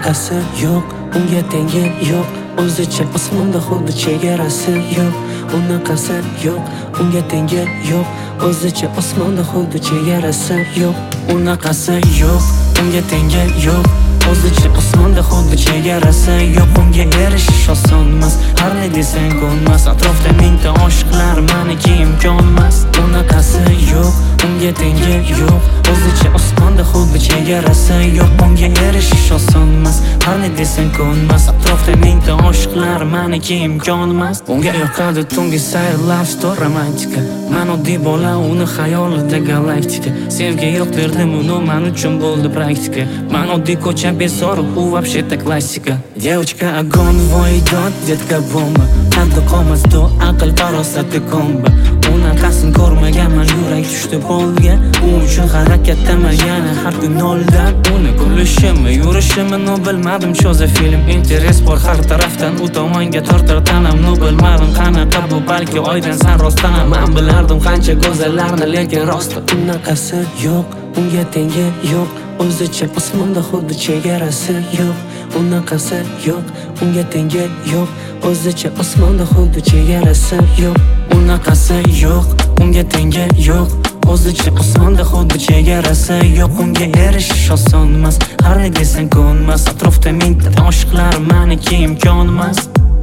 Unaqasi yo'q, unga tengi yo'q. O'zicha osmonda xuddi chegarasi yo'q. Unaqasi yo'q, unga tengi yo'q. O'zicha osmonda xuddi chegarasi yo'q. Unaqasi yo'q, unga tengi yo'q. O'zicha osmonda xuddi chegarasi yo'q. Unga erishish osonmas, har ne desang ko'nmas. Atrofda mingta oshiqlar, meniki imkonmas. Unaqasi yo'q, unga tengi yo'q. O'zicha osmonda xuddi chegarasi yo'q. Unga erishish osonmas, har ne desang ko'nmas. Atrofda mingta oshiqlar, meniki imkonmas. Unga yoqadi tungi sayr, love story, romantika. Men oddiy bola, uni xayolida galaktika. Sevgi yo'q derdim, uni men uchun bo'ldi praktika. Men oddiy ko'cha bezori, u вообще-то klassika. Девочка огонь, voydod, detka bomba. Haddi qolmas to aql farosati komba. Unaqasini ko'rmaganman, yurak tushdi polga. U uchun harakatdaman yana har kun noldan. Uni kulishimmi, yurishimmi no bilmadim, cho'za film. Interes bor har tarafdan, u tomonga tortar tanam. No bilmadim qanaqa bu, balki oydan san rostdan. Men bilardim qancha go'zallarni, lekin rosti unaqasi yo'q, unga tengi yo'q. O'zicha osmonda xuddi chegarasi yo'q. Unaqasi yo'q, unga tengi yo'q. O'zicha osmonda xuddi chegarasi yo'q. Unaqasi yo'q, unga tengi yo'q. O'zicha osmonda xuddi chegarasi yo'q. Unga erishish osonmas, har ne desang ko'nmas. Atrofda mingta oshiqlar, meniki imkonmas.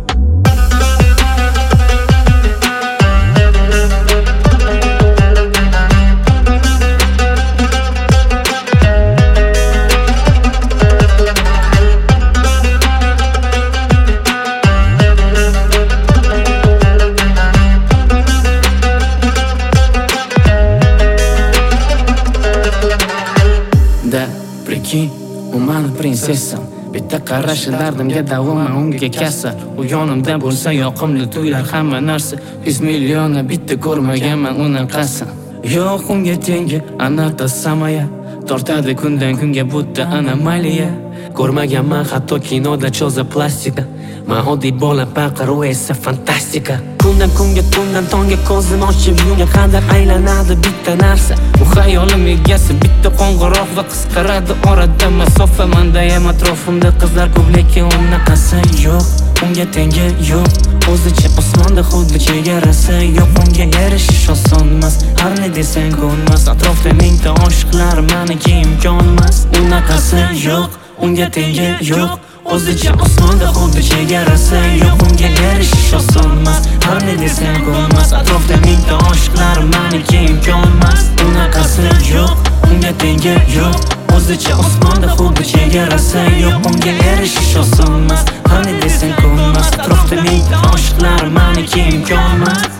Da, prikin, u mani prinsessam. Bitta qarashi dardimga davoman, unga kasal. U yonimda bo'lsa yoqimli tuylar hamma narsa. 100 millionni bitta ko'rmaganman unaqasi. Yo'q unga tengi, anaqa samaya. Tortadi kundan kunga butta anomaliya. Ko'rmaganman hatto kinoda cho'za plastika. Men oddiy bola baqir, u esa fantastika. Kundan kunga, tundan tongga ko'zim ochib yumga qadar aylanadi bitta narsa. Bu xayolim egasi, bitta qo'ng'iroq va qisqaradi orada masofa. Menda ham atrofimda qizlar ko'p, lekin unaqasi yo'q, unga tengi yo'q. O'zicha osmonda xuddi chegarasi yo'q. Unga erishish osonmas, har ne desang ko'nmas. Atrofda mingta oshiqlar, meniki imkonmas. Unaqasi yo'q, unga tengi yo'q. O'zicha osmonda xuddi chegarasi yo'q. Unga erishish osonmas, har ne desang ko'nmas. Atrofda mingta oshiqlar, meniki imkonmas. Unaqasi yo'q, unga tengi yo'q. O'zicha osmonda xuddi chegarasi yo'q. Unga erishish osonmas, har ne desang ko'nmas. Atrofda mingta oshiqlar, meniki imkonmas.